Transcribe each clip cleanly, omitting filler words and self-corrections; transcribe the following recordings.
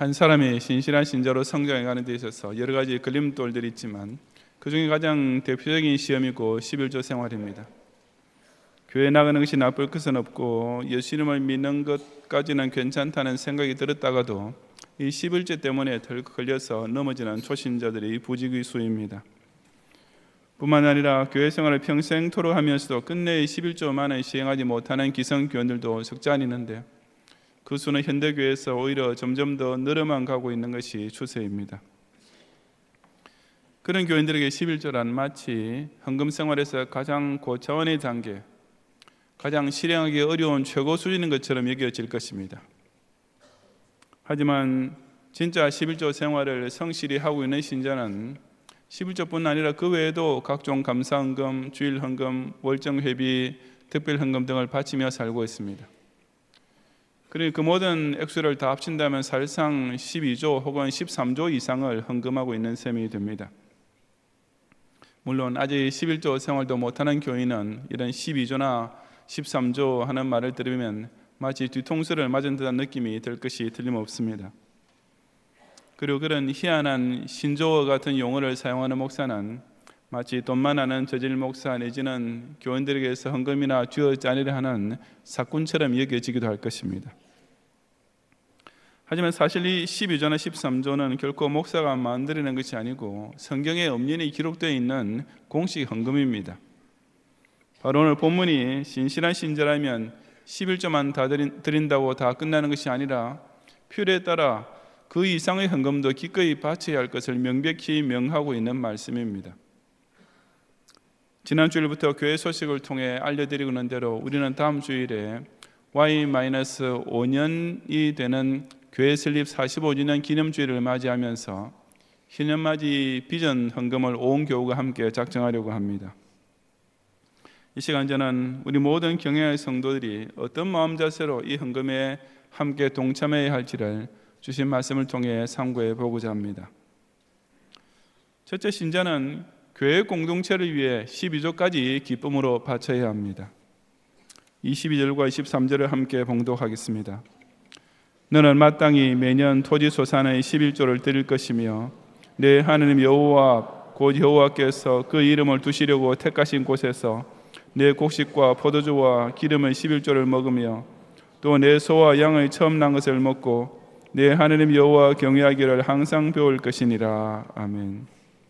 한 사람이 신실한 신자로 성장해가는 데 있어서 여러 가지 걸림돌들이 있지만 그 중에 가장 대표적인 시험이고 11조 생활입니다. 교회 나가는 것이 나쁠 것은 없고 예수님을 믿는 것까지는 괜찮다는 생각이 들었다가도 이 11조 때문에 덜컥 걸려서 넘어지는 초신자들이 부지기수입니다. 뿐만 아니라 교회 생활을 평생토록 하면서도 끝내 11조만을 시행하지 못하는 기성교원들도 적지 않는데 그 수는 현대교회에서 오히려 점점 더 늘어만 가고 있는 것이 추세입니다. 그런 교인들에게 11조란 마치 헌금 생활에서 가장 고차원의 단계, 가장 실행하기 어려운 최고 수준인 것처럼 여겨질 것입니다. 하지만 진짜 11조 생활을 성실히 하고 있는 신자는 11조뿐 아니라 그 외에도 각종 감사헌금, 주일헌금, 월정회비, 특별헌금 등을 바치며 살고 있습니다. 그러니 그 모든 액수를 다 합친다면 사실상 12조 혹은 13조 이상을 헌금하고 있는 셈이 됩니다. 물론 아직 11조 생활도 못하는 교인은 이런 12조나 13조 하는 말을 들으면 마치 뒤통수를 맞은 듯한 느낌이 들 것이 틀림없습니다. 그리고 그런 희한한 신조어 같은 용어를 사용하는 목사는 마치 돈만 아는 저질 목사 내지는 교인들에게서 헌금이나 쥐어짜내려 하는 사꾼처럼 여겨지기도 할 것입니다. 하지만 사실 이 12조나 13조는 결코 목사가 만들어낸 것이 아니고 성경에 엄연히 기록되어 있는 공식 헌금입니다. 바로 오늘 본문이 신실한 신자라면 11조만 다 드린다고 다 끝나는 것이 아니라 필요에 따라 그 이상의 헌금도 기꺼이 바쳐야 할 것을 명백히 명하고 있는 말씀입니다. 지난 주일부터 교회 소식을 통해 알려드리고 있는 대로 우리는 다음 주일에 Y-5년이 되는 교회 설립 45주년 기념주일을 맞이하면서 희년맞이 비전 헌금을 온 교우가 함께 작정하려고 합니다. 이 시간 저는 우리 모든 경외의 성도들이 어떤 마음 자세로 이 헌금에 함께 동참해야 할지를 주신 말씀을 통해 상고해 보고자 합니다. 첫째, 신자는 교회 공동체를 위해 12조까지 기쁨으로 바쳐야 합니다. 22절과 23절을 함께 봉독하겠습니다. 너는 마땅히 매년 토지 소산의 11조를 드릴 것이며 내 하나님 여호와 곧 여호와께서 그 이름을 두시려고 택하신 곳에서 내 곡식과 포도주와 기름의 11조를 먹으며 또 내 소와 양의 처음 난 것을 먹고 내 하나님 여호와 경외하기를 항상 배울 것이니라. 아멘.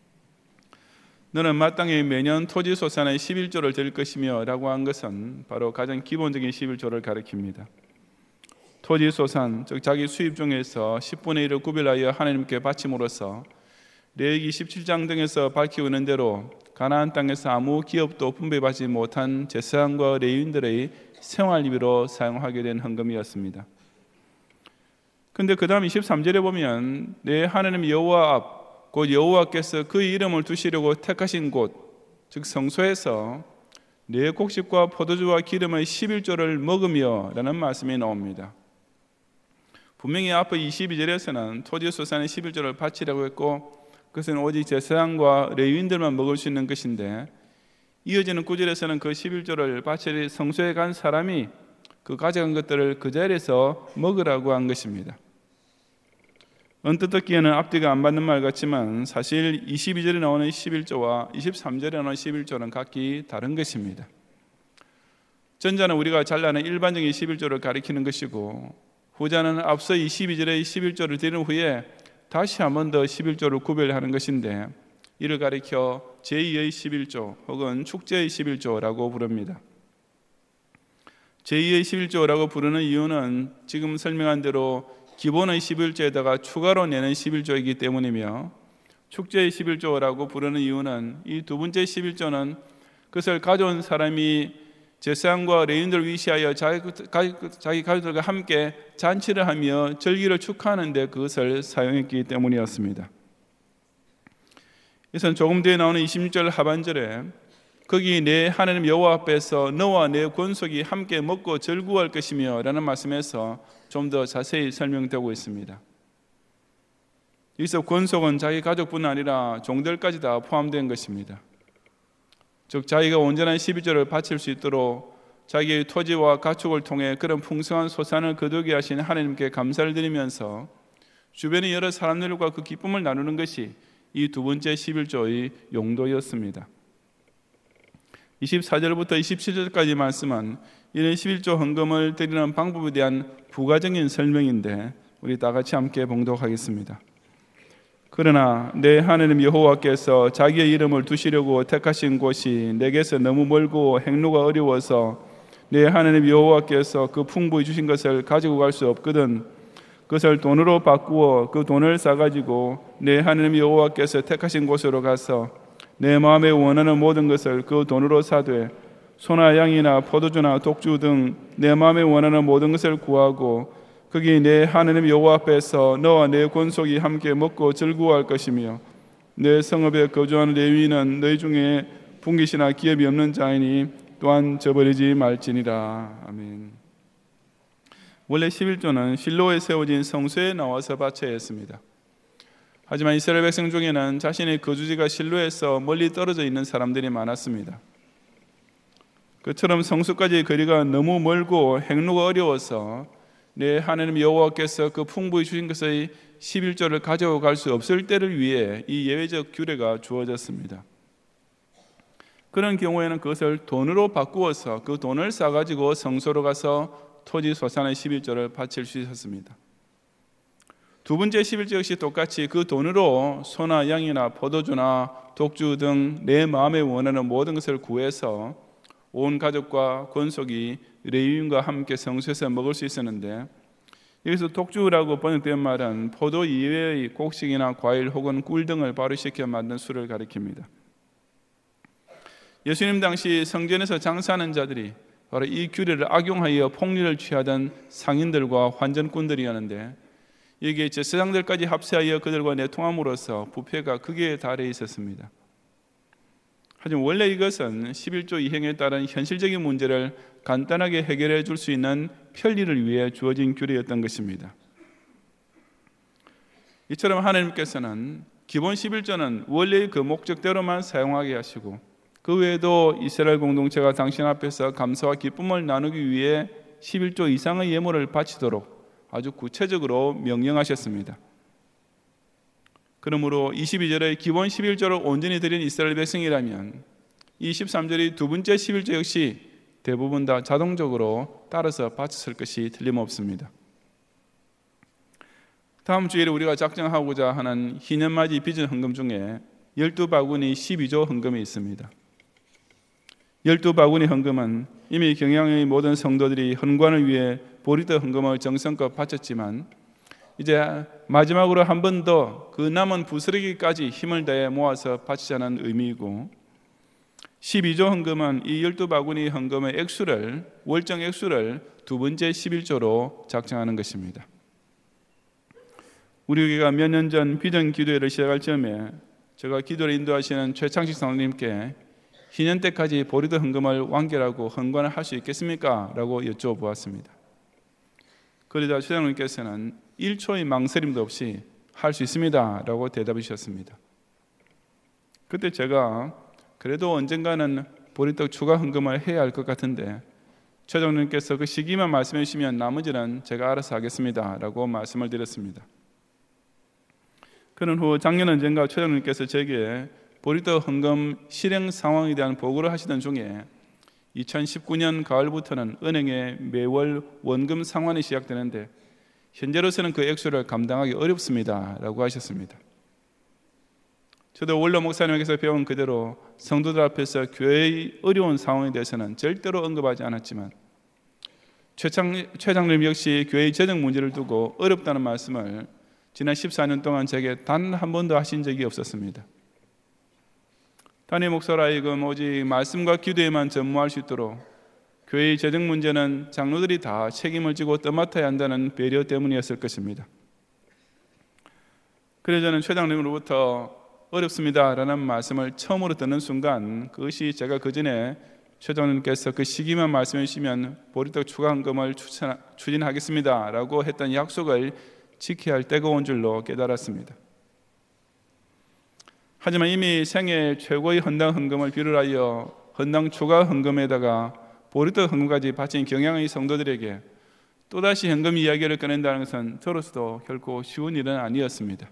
너는 마땅히 매년 토지 소산의 11조를 드릴 것이며 라고 한 것은 바로 가장 기본적인 11조를 가리킵니다. 토지 소산, 즉 자기 수입 중에서 10분의 1을 구별하여 하나님께 바침으로써 레위기 17장 등에서 밝히고 있는 대로 가나안 땅에서 아무 기업도 분배받지 못한 제사장과 레위인들의 생활비로 사용하게 된 헌금이었습니다. 그런데 그 다음 23절에 보면 내 하나님 여호와 앞, 곧 여호와께서 그 이름을 두시려고 택하신 곳, 즉 성소에서 내 곡식과 포도주와 기름의 11조를 먹으며 라는 말씀이 나옵니다. 분명히 앞의 22절에서는 토지소산의 11조를 바치라고 했고 그것은 오직 제사장과 레위인들만 먹을 수 있는 것인데 이어지는 9절에서는 그 11조를 바칠 성소에 간 사람이 그 가져간 것들을 그 자리에서 먹으라고 한 것입니다. 언뜻 듣기에는 앞뒤가 안 맞는 말 같지만 사실 22절에 나오는 11조와 23절에 나오는 11조는 각기 다른 것입니다. 전자는 우리가 잘 아는 일반적인 11조를 가리키는 것이고 후자는 앞서 22절의 11조를 드린 후에 다시 한 번 더 11조를 구별하는 것인데 이를 가리켜 제2의 11조 혹은 축제의 11조라고 부릅니다. 제2의 11조라고 부르는 이유는 지금 설명한 대로 기본의 11조에다가 추가로 내는 11조이기 때문이며 축제의 11조라고 부르는 이유는 이 두 번째 11조는 그것을 가져온 사람이 제사장과 레위인들을 위시하여 자기 가족들과 함께 잔치를 하며 절기를 축하하는 데 그것을 사용했기 때문이었습니다. 이것은 조금 뒤에 나오는 26절 하반절에 거기 내 하나님 여호와 앞에서 너와 내 권속이 함께 먹고 즐거워할 것이며 라는 말씀에서 좀 더 자세히 설명되고 있습니다. 여기서 권속은 자기 가족뿐 아니라 종들까지 다 포함된 것입니다. 즉 자기가 온전한 12조를 바칠 수 있도록 자기의 토지와 가축을 통해 그런 풍성한 소산을 거두게 하신 하나님께 감사를 드리면서 주변의 여러 사람들과 그 기쁨을 나누는 것이 이 두 번째 11조의 용도였습니다. 24절부터 27절까지 말씀은 이런 11조 헌금을 드리는 방법에 대한 부가적인 설명인데 우리 다 같이 함께 봉독하겠습니다. 그러나 내 하나님 여호와께서 자기의 이름을 두시려고 택하신 곳이 내게서 너무 멀고 행로가 어려워서 내 하나님 여호와께서 그 풍부히 주신 것을 가지고 갈 수 없거든 그것을 돈으로 바꾸어 그 돈을 싸가지고 내 하나님 여호와께서 택하신 곳으로 가서 내 마음에 원하는 모든 것을 그 돈으로 사되 소나 양이나 포도주나 독주 등 내 마음에 원하는 모든 것을 구하고 거기 내 하나님 여호와 앞에서 너와 내 권속이 함께 먹고 즐거워할 것이며 내 성읍에 거주하는 레위인은 너희 중에 분깃이나 기업이 없는 자이니 또한 저버리지 말지니라. 아멘. 원래 11조는 실로에 세워진 성소에 나와서 바쳐야 했습니다. 하지만 이스라엘 백성 중에는 자신의 거주지가 실로에서 멀리 떨어져 있는 사람들이 많았습니다. 그처럼 성소까지의 거리가 너무 멀고 행로가 어려워서 내 하나님 여호와께서 그 풍부히 주신 것의 11조를 가져갈 수 없을 때를 위해 이 예외적 규례가 주어졌습니다. 그런 경우에는 그것을 돈으로 바꾸어서 그 돈을 싸가지고 성소로 가서 토지 소산의 11조를 바칠 수 있었습니다. 두 번째 11조 역시 똑같이 그 돈으로 소나 양이나 포도주나 독주 등 내 마음에 원하는 모든 것을 구해서 온 가족과 권속이 레위인과 함께 성소에서 먹을 수 있었는데 여기서 독주라고 번역된 말은 포도 이외의 곡식이나 과일 혹은 꿀 등을 발효시켜 만든 술을 가리킵니다. 예수님 당시 성전에서 장사하는 자들이 바로 이 규례를 악용하여 폭리를 취하던 상인들과 환전꾼들이었는데 여기에 제사장들까지 합세하여 그들과 내통함으로써 부패가 극에 달해 있었습니다. 하지만 원래 이것은 11조 이행에 따른 현실적인 문제를 간단하게 해결해 줄 수 있는 편리를 위해 주어진 규례였던 것입니다. 이처럼 하나님께서는 기본 11조는 원래의 그 목적대로만 사용하게 하시고 그 외에도 이스라엘 공동체가 당신 앞에서 감사와 기쁨을 나누기 위해 11조 이상의 예물을 바치도록 아주 구체적으로 명령하셨습니다. 그러므로 22절의 기본 11조를 온전히 드린 이스라엘 백성이라면 이 13절의 두 번째 11조 역시 대부분 다 자동적으로 따라서 바쳤을 것이 틀림없습니다. 다음 주일에 우리가 작정하고자 하는 희년맞이 빚은 헌금 중에 12바구니 12조 헌금이 있습니다. 12바구니 헌금은 이미 경양의 모든 성도들이 헌관을 위해 보리떡 헌금을 정성껏 바쳤지만 이제 마지막으로 한 번 더 그 남은 부스러기까지 힘을 다해 모아서 바치자는 의미이고 12조 헌금은 이 12바구니 헌금의 액수를 월정 액수를 두 번째 11조로 작정하는 것입니다. 우리 교회가 몇 년 전 비전 기도회를 시작할 즈음에 제가 기도를 인도하시는 최창식 장로님께 희년 때까지 보리떡 헌금을 완결하고 헌관을 할 수 있겠습니까? 라고 여쭤보았습니다. 그러자 최 장로님께서는 1초의 망설임도 없이 할 수 있습니다 라고 대답해 주셨습니다. 그때 제가 그래도 언젠가는 보리떡 추가 헌금을 해야 할 것 같은데 최 장로님께서 그 시기만 말씀해 주시면 나머지는 제가 알아서 하겠습니다 라고 말씀을 드렸습니다. 그런 후 작년 언젠가 최 장로님께서 제게 보리떡 헌금 실행 상황에 대한 보고를 하시던 중에 2019년 가을부터는 은행에 매월 원금 상환이 시작되는데 현재로서는 그 액수를 감당하기 어렵습니다 라고 하셨습니다. 저도 원로 목사님에게서 배운 그대로 성도들 앞에서 교회의 어려운 상황에 대해서는 절대로 언급하지 않았지만 최 장로님 역시 교회의 재정 문제를 두고 어렵다는 말씀을 지난 14년 동안 제게 단 한 번도 하신 적이 없었습니다. 담임 목사로 하여금 오직 말씀과 기도에만 전무할 수 있도록 교회의 재정 문제는 장로들이 다 책임을 지고 떠맡아야 한다는 배려 때문이었을 것입니다. 그래서 저는 최 장로님으로부터 어렵습니다라는 말씀을 처음으로 듣는 순간 그것이 제가 그 전에 최 장로님께서 그 시기만 말씀해 주시면 보리떡 추가 헌금을 추진하겠습니다라고 했던 약속을 지켜야 할 때가 온 줄로 깨달았습니다. 하지만 이미 생애 최고의 헌당 헌금을 비롯하여 헌당 추가 헌금에다가 보리떡 헌금까지 바친 경양의 성도들에게 또다시 현금 이야기를 꺼낸다는 것은 저로서도 결코 쉬운 일은 아니었습니다.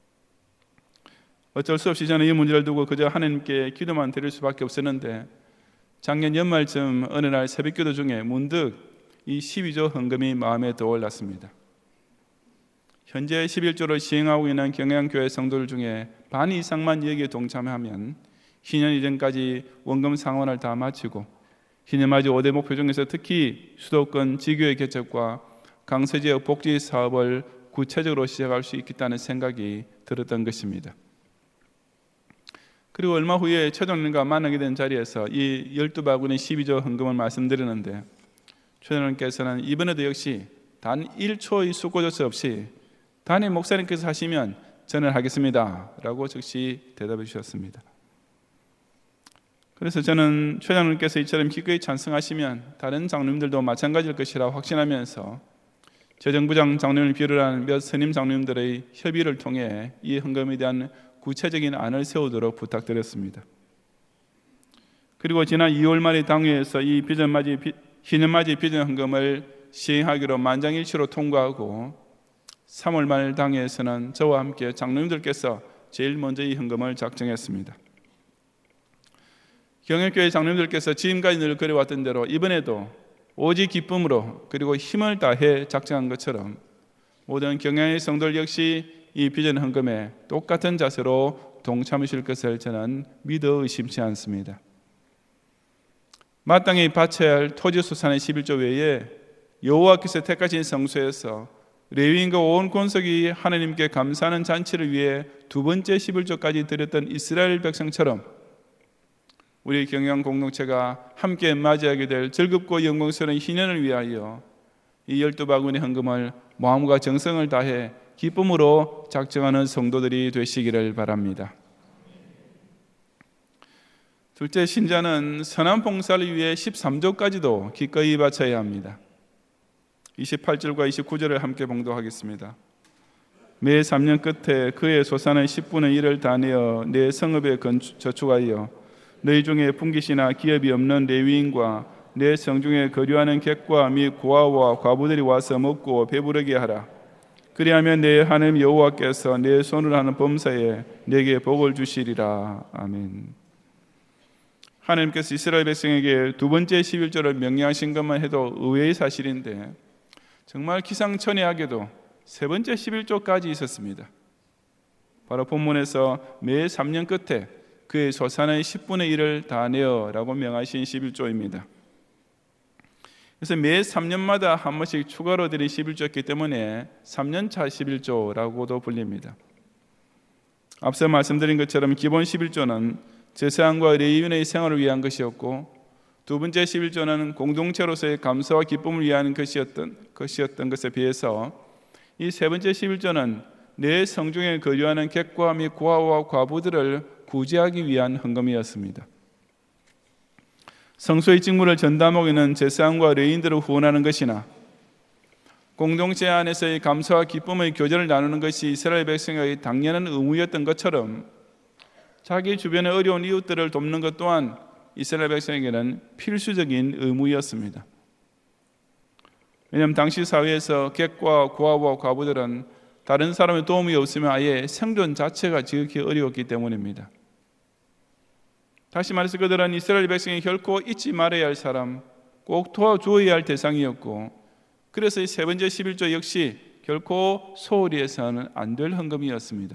어쩔 수 없이 저는 이 문제를 두고 그저 하나님께 기도만 드릴 수밖에 없었는데, 작년 연말쯤 어느 날 새벽기도 중에 문득 이 12조 헌금이 마음에 떠올랐습니다. 현재 11조를 시행하고 있는 경양교회 성도들 중에 반 이상만 여기에 동참하면 희년 이전까지 원금 상환을 다 마치고 희년맞이 5대 목표 중에서 특히 수도권 지교회 개척과 강서지역 복지 사업을 구체적으로 시작할 수 있겠다는 생각이 들었던 것입니다. 그리고 얼마 후에 최장님과 만나게 된 자리에서 이 12바구니 12조 헌금을 말씀드렸는데, 최장님께서는 이번에도 역시 단 1초의 수고조차 없이 담임 목사님께서 하시면 저는 하겠습니다 라고 즉시 대답해 주셨습니다. 그래서 저는 최장님께서 이처럼 기꺼이 찬성하시면 다른 장로님들도 마찬가지일 것이라 확신하면서 재정부장 장로님을 비롯한 몇 선임 장로님들의 협의를 통해 이 헌금에 대한 구체적인 안을 세우도록 부탁드렸습니다. 그리고 지난 2월 말에 당회에서 이 희년맞이 비전 헌금을 시행하기로 만장일치로 통과하고 3월 말 당회에서는 저와 함께 장로님들께서 제일 먼저 이 헌금을 작정했습니다. 경영교회 장로님들께서 지금까지 늘 그래왔던 대로 이번에도 오직 기쁨으로 그리고 힘을 다해 작정한 것처럼 모든 경영의 성도들 역시 이 비전 헌금에 똑같은 자세로 동참하실 것을 저는 믿어 의심치 않습니다. 마땅히 바쳐야 할 토지 수산의 11조 외에 여호와께서 택하신 성소에서 레위인과 온 권속이 하나님께 감사하는 잔치를 위해 두 번째 11조까지 드렸던 이스라엘 백성처럼 우리 경영 공동체가 함께 맞이하게 될 즐겁고 영광스러운 희년을 위하여 이 12바구니 헌금을 마음과 정성을 다해 기쁨으로 작정하는 성도들이 되시기를 바랍니다. 둘째, 신자는 선한 봉사를 위해 13조까지도 기꺼이 바쳐야 합니다. 28절과 29절을 함께 봉독하겠습니다. 매 3년 끝에 그의 소산의 10분의 1을 다 내어 내 성읍에 저축하여 너희 중에 분깃이나 기업이 없는 레위인과 내 성중에 거류하는 객과 및 고아와 과부들이 와서 먹고 배부르게 하라. 그리하면 내 하나님 여호와께서 내 손으로 하는 범사에 내게 복을 주시리라. 아멘. 하나님께서 이스라엘 백성에게 두 번째 11조를 명령하신 것만 해도 의외의 사실인데, 정말 기상천외하게도 세 번째 11조까지 있었습니다. 바로 본문에서 매 3년 끝에 그의 소산의 10분의 1을 다 내어라고 명하신 11조입니다. 그래서 매 3년마다 한 번씩 추가로 드린 11조였기 때문에 3년차 11조라고도 불립니다. 앞서 말씀드린 것처럼 기본 11조는 제사장과 레위인의 생활을 위한 것이었고, 두 번째 11조는 공동체로서의 감사와 기쁨을 위한 것이었던 것에 비해서 이 세 번째 11조는 내 성중에 거류하는 객과 및 고아와 과부들을 구제하기 위한 헌금이었습니다. 성소의 직무를 전담하고 있는 제사장과 레위인들을 후원하는 것이나 공동체 안에서의 감사와 기쁨의 교제를 나누는 것이 이스라엘 백성의 당연한 의무였던 것처럼 자기 주변의 어려운 이웃들을 돕는 것 또한 이스라엘 백성에게는 필수적인 의무였습니다. 왜냐하면 당시 사회에서 객과 고아와 과부들은 다른 사람의 도움이 없으면 아예 생존 자체가 지극히 어려웠기 때문입니다. 다시 말해서 그들은 이스라엘 백성이 결코 잊지 말아야 할 사람, 꼭 도와주어야 할 대상이었고, 그래서 이 세 번째 11조 역시 결코 소홀히 해서는 안 될 헌금이었습니다.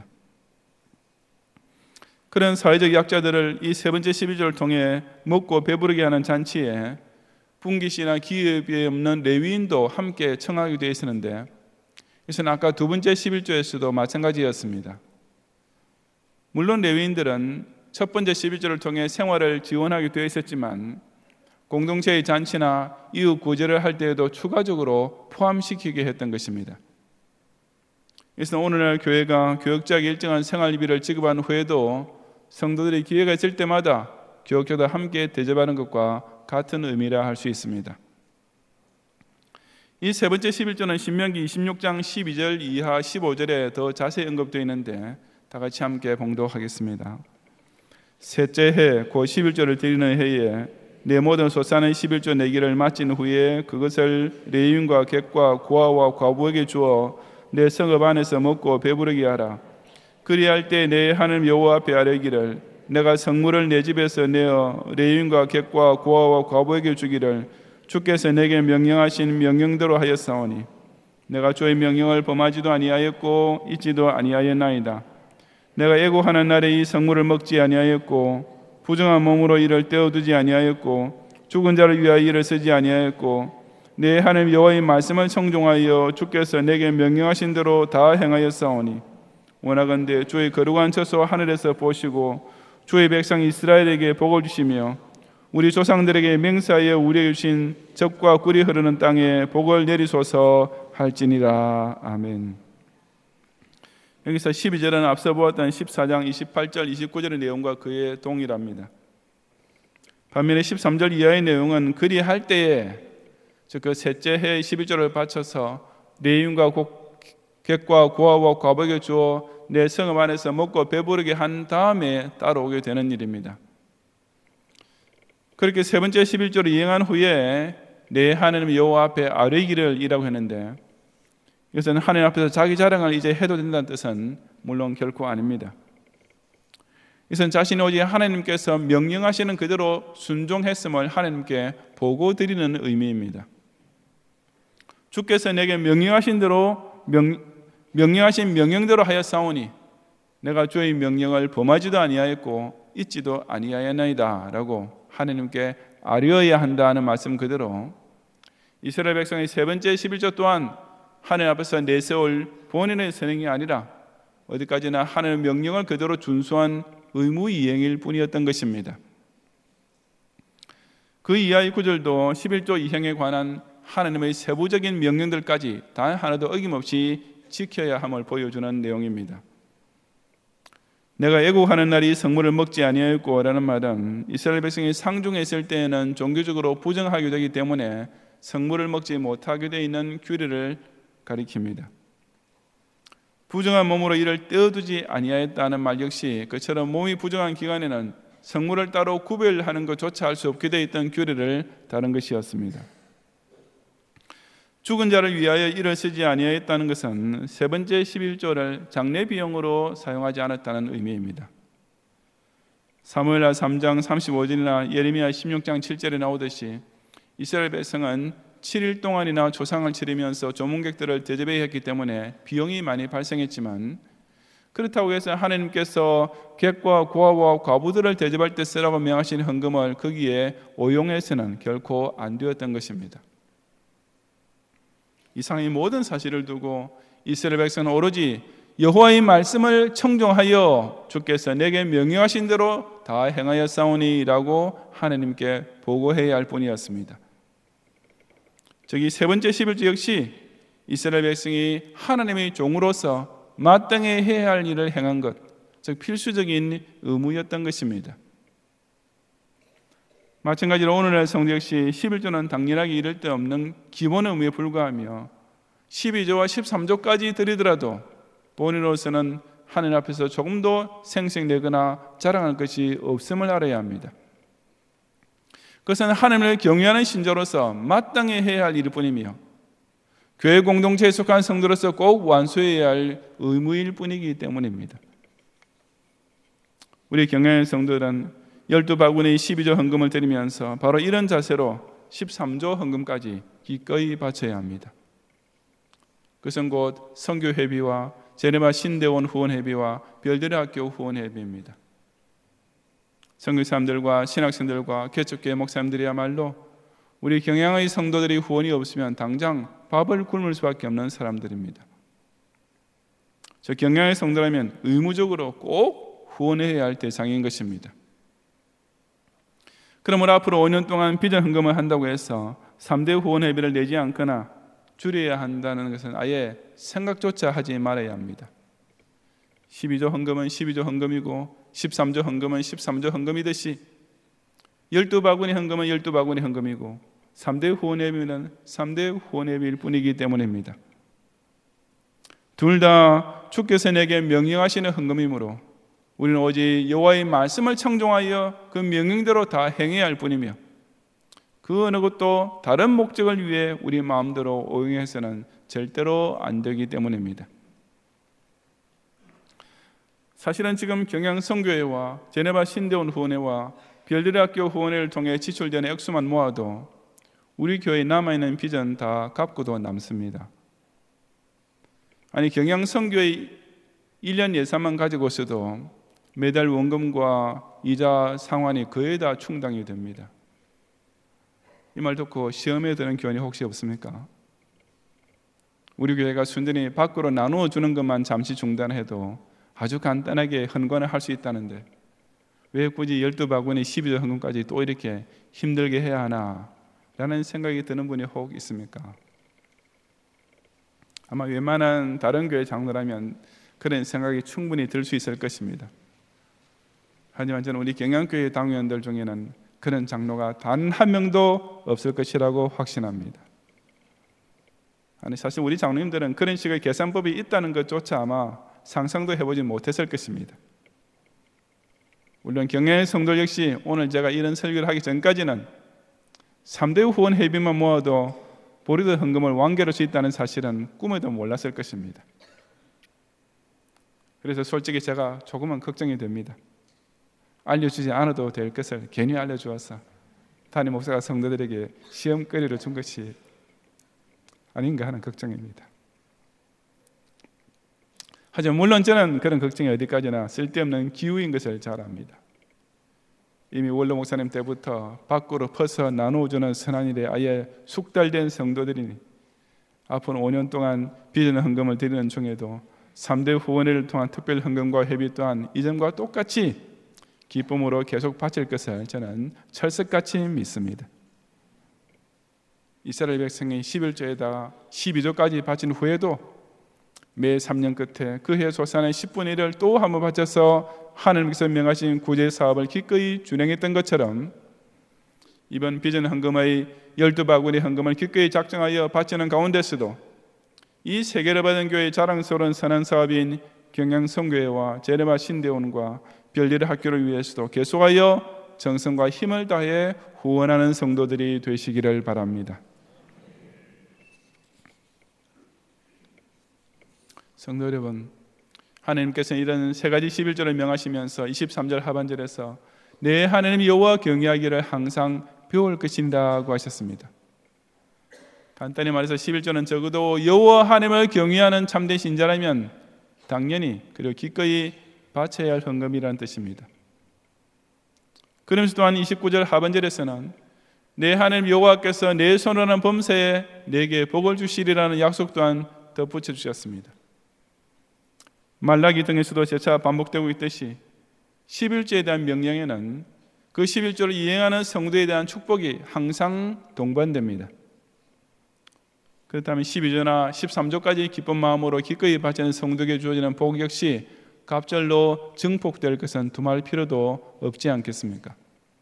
그런 사회적 약자들을 이 세 번째 11조를 통해 먹고 배부르게 하는 잔치에 분깃이나 기업이 없는 레위인도 함께 청하게 되어 있었는데, 이것은 아까 두 번째 11조에서도 마찬가지였습니다. 물론 레위인들은 첫 번째 11조를 통해 생활을 지원하게 되어 있었지만 공동체의 잔치나 이웃 구제를 할 때에도 추가적으로 포함시키게 했던 것입니다. 그래서 오늘날 교회가 교역자에게 일정한 생활비를 지급한 후에도 성도들이 기회가 있을 때마다 교역자도 함께 대접하는 것과 같은 의미라 할 수 있습니다. 이 세 번째 11조는 신명기 26장 12절 이하 15절에 더 자세히 언급되어 있는데 다 같이 함께 봉독하겠습니다. 셋째 해 곧 11조를 드리는 해에 내 모든 소산의 11조 내기를 마친 후에 그것을 레위인과 객과 고아와 과부에게 주어 내 성읍 안에서 먹고 배부르게 하라. 그리할 때 내 하나님 여호와 앞에 아뢰기를 내가 성물을 내 집에서 내어 레위인과 객과 고아와 과부에게 주기를 주께서 내게 명령하신 명령대로 하였사오니 내가 주의 명령을 범하지도 아니하였고 잊지도 아니하였나이다. 내가 애고하는 날에 이 성물을 먹지 아니하였고 부정한 몸으로 이를 떼어두지 아니하였고 죽은 자를 위하여 이를 쓰지 아니하였고 내 하나님 여호와의 말씀을 청종하여 주께서 내게 명령하신 대로 다 행하였사오니 원하건대 주의 거룩한 처소 하늘에서 보시고 주의 백성 이스라엘에게 복을 주시며 우리 조상들에게 맹세하여 우리에게 주신 젖과 꿀이 흐르는 땅에 복을 내리소서 할지니라. 아멘. 여기서 12절은 앞서 보았던 14장 28절 29절의 내용과 그에 동일합니다. 반면에 13절 이하의 내용은 그리할 때에 즉 그 셋째 해 11절을 바쳐서 레위인과 객과 고아와 과부에게 주어 내 성읍 안에서 먹고 배부르게 한 다음에 따라오게 되는 일입니다. 그렇게 세 번째 11절을 이행한 후에 내 하나님 여호와 앞에 아뢰기를 이라고 했는데 이것은 하나님 앞에서 자기 자랑을 이제 해도 된다는 뜻은 물론 결코 아닙니다. 이것은 자신이 오직 하나님께서 명령하시는 그대로 순종했음을 하나님께 보고 드리는 의미입니다. 주께서 내게 명령하신 대로 명령하신 명령대로 하였사오니 내가 주의 명령을 범하지도 아니하였고 잊지도 아니하였나이다 라고 하나님께 아뢰어야 한다는 말씀 그대로 이스라엘 백성의 세 번째 11조 또한 하나님 앞에서 내세울 본인의 선행이 아니라 어디까지나 하나님의 명령을 그대로 준수한 의무 이행일 뿐이었던 것입니다. 그 이하의 구절도 11조 이행에 관한 하나님의 세부적인 명령들까지 단 하나도 어김없이 지켜야 함을 보여주는 내용입니다. 내가 애국하는 날이 성물을 먹지 아니하였고 라는 말은 이스라엘 백성이 상중에 있을 때에는 종교적으로 부정하게 되기 때문에 성물을 먹지 못하게 되어 있는 규례를 가리킵니다. 부정한 몸으로 이를 떼어두지 아니하였다는 말 역시 그처럼 몸이 부정한 기간에는 성물을 따로 구별하는 것조차 할 수 없게 되어 있던 규례를 다룬 것이었습니다. 죽은 자를 위하여 이를 쓰지 아니하였다는 것은 세 번째 11조를 장례 비용으로 사용하지 않았다는 의미입니다. 사무엘하 3장 35절이나 예레미야 16장 7절에 나오듯이 이스라엘 백성은 7일 동안이나 조상을 치르면서 조문객들을 대접해야 했기 때문에 비용이 많이 발생했지만 그렇다고 해서 하나님께서 객과 고아와 과부들을 대접할 때 쓰라고 명하신 헌금을 거기에 오용해서는 결코 안 되었던 것입니다. 이상의 모든 사실을 두고 이스라엘 백성은 오로지 여호와의 말씀을 청종하여 주께서 내게 명령하신 대로 다 행하였사오니라고 하나님께 보고해야 할 뿐이었습니다. 저기 세 번째 11조 역시 이스라엘 백성이 하나님의 종으로서 마땅히 해야 할 일을 행한 것, 즉 필수적인 의무였던 것입니다. 마찬가지로 오늘날 성도 역시 11조는 당연하게 이를 데 없는 기본 의무에 불과하며 12조와 13조까지 드리더라도 본인으로서는 하나님 앞에서 조금도 생색내거나 자랑할 것이 없음을 알아야 합니다. 그것은 하나님을 경외하는 신자로서 마땅히 해야 할 일일 뿐이며 교회 공동체에 속한 성도로서 꼭 완수해야 할 의무일 뿐이기 때문입니다. 우리 경외하는 성도들은 12바구니의 12조 헌금을 드리면서 바로 이런 자세로 13조 헌금까지 기꺼이 바쳐야 합니다. 그것은 곧 선교회비와 제네바 신대원 후원회비와 별들의 학교 후원회비입니다. 선교사님들과 신학생들과 개척교회 목사님들이야말로 우리 경양의 성도들이 후원이 없으면 당장 밥을 굶을 수밖에 없는 사람들입니다. 저 경양의 성도라면 의무적으로 꼭 후원해야 할 대상인 것입니다. 그러므로 앞으로 5년 동안 비전 헌금을 한다고 해서 3대 후원회비를 내지 않거나 줄여야 한다는 것은 아예 생각조차 하지 말아야 합니다. 12조 헌금은 12조 헌금이고 13조 헌금은 13조 헌금이듯이 12바구니 헌금은 12바구니 헌금이고 3대 후원회비는 3대 후원회비일 뿐이기 때문입니다. 둘 다 주께서 내게 명령하시는 헌금이므로 우리는 오직 여호와의 말씀을 청종하여 그 명령대로 다 행해야 할 뿐이며 그 어느 것도 다른 목적을 위해 우리 마음대로 오용해서는 절대로 안 되기 때문입니다. 사실은 지금 경양성교회와 제네바 신대원 후원회와 별들의 학교 후원회를 통해 지출되는 액수만 모아도 우리 교회에 남아있는 빚은 다 갚고도 남습니다. 아니, 경양성교회 1년 예산만 가지고서도 매달 원금과 이자 상환이 거의 다 충당이 됩니다. 이 말 듣고 시험에 드는 교인이 혹시 없습니까? 우리 교회가 순전히 밖으로 나누어 주는 것만 잠시 중단해도 아주 간단하게 헌관을 할 수 있다는데 왜 굳이 12바구니 12조 헌금까지 또 이렇게 힘들게 해야 하나 라는 생각이 드는 분이 혹 있습니까? 아마 웬만한 다른 교회 장로라면 그런 생각이 충분히 들 수 있을 것입니다. 하지만 저는 우리 경양교회 당회원들 중에는 그런 장로가 단 한 명도 없을 것이라고 확신합니다. 아니, 사실 우리 장로님들은 그런 식의 계산법이 있다는 것조차 아마 상상도 해보지 못했을 것입니다. 물론 경양의 성도 역시 오늘 제가 이런 설교를 하기 전까지는 3대 후원 회비만 모아도 보리도 헌금을 완결할 수 있다는 사실은 꿈에도 몰랐을 것입니다. 그래서 솔직히 제가 조금은 걱정이 됩니다. 알려주지 않아도 될 것을 괜히 알려주어서 담임 목사가 성도들에게 시험거리를 준 것이 아닌가 하는 걱정입니다. 하지만 물론 저는 그런 걱정이 어디까지나 쓸데없는 기우인 것을 잘 압니다. 이미 원로 목사님 때부터 밖으로 퍼서 나누어주는 선한 일에 아예 숙달된 성도들이니 앞으로 5년 동안 비전 헌금을 드리는 중에도 3대 후원회를 통한 특별 헌금과 회비 또한 이전과 똑같이 기쁨으로 계속 바칠 것을 저는 철석같이 믿습니다. 이스라엘 백성이 11조에다가 12조까지 바친 후에도 매 3년 끝에 그 해 소산의 10분의 1을 또 한번 바쳐서 하나님께서 명하신 구제 사업을 기꺼이 준행했던 것처럼 이번 비전 헌금의 12바구니 헌금을 기꺼이 작정하여 바치는 가운데서도 이 세계를 받은 교회의 자랑스러운 선한 사업인 경양성교회와 제네바 신대원과 별들의 학교를 위해서도 계속하여 정성과 힘을 다해 후원하는 성도들이 되시기를 바랍니다. 성도 여러분, 하나님께서는 이런 세 가지 11조를 명하시면서 23절 하반절에서 내 하나님 여호와 경외하기를 항상 배울 것이라고 하셨습니다. 간단히 말해서 11조는 적어도 여호와 하나님을 경외하는 참된 신자라면 당연히 그리고 기꺼이 바쳐야 할 헌금이라는 뜻입니다. 그러면서 또한 29절 하반절에서는 내 하나님 여호와께서 내 손으로 한 범사에 내게 복을 주시리라는 약속 또한 덧붙여 주셨습니다. 말라기 등에서도 재차 반복되고 있듯이 11조에 대한 명령에는 그 11조를 이행하는 성도에 대한 축복이 항상 동반됩니다. 그렇다면 12조나 13조까지 기쁜 마음으로 기꺼이 바치는 성도에게 주어지는 복 역시 갑절로 증폭될 것은 두말 필요도 없지 않겠습니까?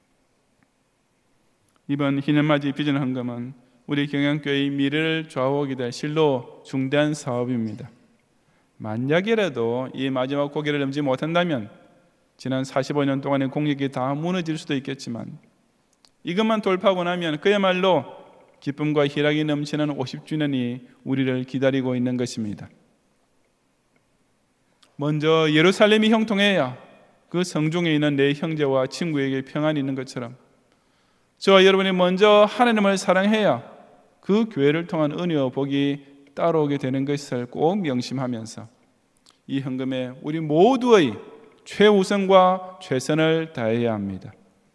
이번 희년맞이 비전 헌금은 우리 경양교회의 미래를 좌우하게 될 실로 중대한 사업입니다. 만약이라도 이 마지막 고개를 넘지 못한다면 지난 45년 동안의 공력이 다 무너질 수도 있겠지만 이것만 돌파하고 나면 그야말로 기쁨과 희락이 넘치는 50주년이 우리를 기다리고 있는 것입니다. 먼저 예루살렘이 형통해야 그 성중에 있는 내 형제와 친구에게 평안이 있는 것처럼 저와 여러분이 먼저 하나님을 사랑해야 그 교회를 통한 은혜와 복이 따라오게 되는 것을 꼭 명심하면서 이 헌금에 우리 모두의 최우선과 최선을 다해야 합니다.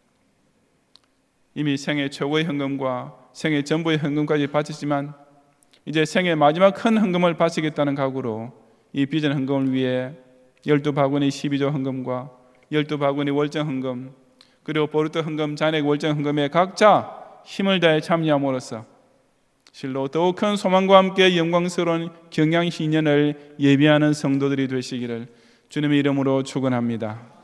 이미 생애 최고의 헌금과 생애 전부의 헌금까지 바쳤지만 이제 생애 마지막 큰 헌금을 바치겠다는 각오로 이 비전 헌금을 위해 12바구니 12조 헌금과 12바구니 월정 헌금 그리고 보르토 헌금, 잔액 월정 헌금에 각자 힘을 다해 참여함으로써 실로 더욱 큰 소망과 함께 영광스러운 경양 희년을 예비하는 성도들이 되시기를 주님의 이름으로 축원합니다.